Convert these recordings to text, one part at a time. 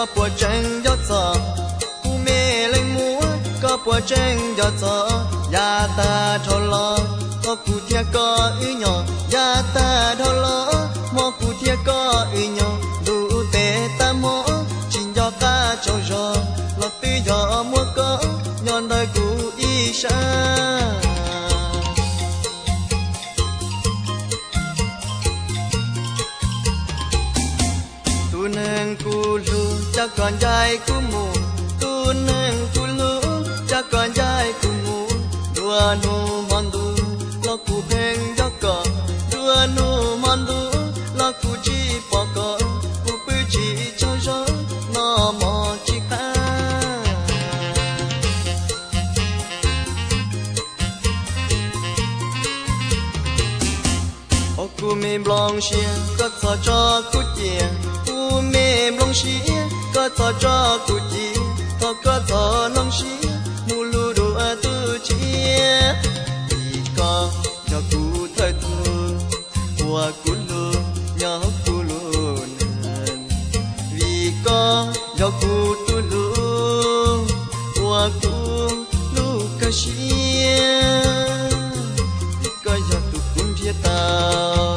có bùa tranh gió gió cu mê lên múa có bùa tranh gió gió ya ta thò lo có cụ thiệt có ý nhỏ ya ta thò lo mò cụ thiệt có ý nhỏ đủ tệ ta mò chính do ta cho gió lọt tư gió mua có nhon đời cụ ý xa tu nương cu lu cha con trai cu mù tu nương cu lu cha con trai cu mù đua nu mòn du lo cu phèn gió cỏ đua nu mòn du lo cu chi bỏ cỏ cu bự chi cho gió nó mò chi ta ô cu mềm lòng xia có sao cho cu chia cu mềm lòng xia có sao cho cu chia thọ có sao lòng xia mu lu đua tu chia vì có cho cu thời thu qua cu lu nhỏ cu lu nền vì có cho cu tu lu qua cu lu ca xia có cho tu cũng chia tao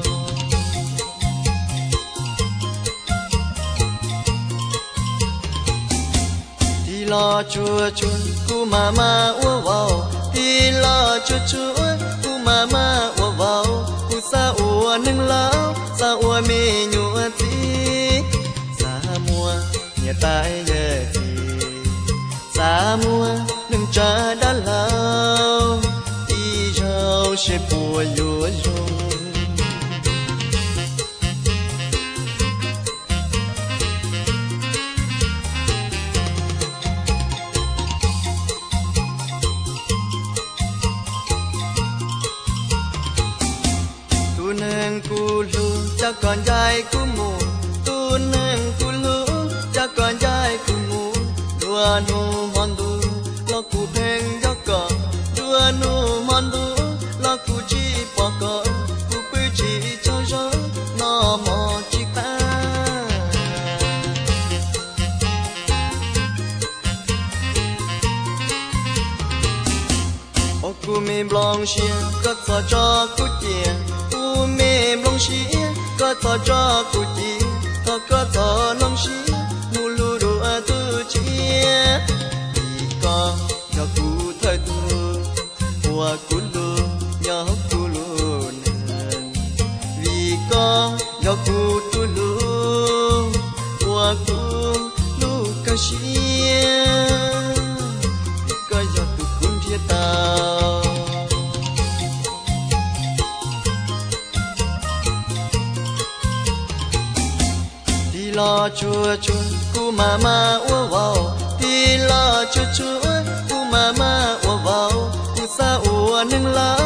lo chua chua cu mama ua vào đi lo chua chua cu mama ua vào cu sa ua nâng lao sa ua mê nhua tí sa mua nhà tai về thì sa mua nâng cha đã lao đi rau sẽ bùa lúa rung cu lu cha con trai cu mù tu nương cu lu cha con trai cu mù đua nu mòn du lo cu phèn gió cỏ đua nu mòn du lo cu chi bỏ cỏ cu bự chi cho gió nó mò chi ta ô cu mềm lòng xia có sao cho cu chia cu mềm lòng xia có sao cho cu chia thọ có sao lòng xia mu lu đua tu chia vì có cho cu thời tu qua cu lu nhỏ cu lu nền vì có cho cu tu lu qua cu lu ca xia có cho tu cũng chia tao lo chua chua cu mama ua vào đi lo chua chua cu mama ua vào cu sa ua nâng lao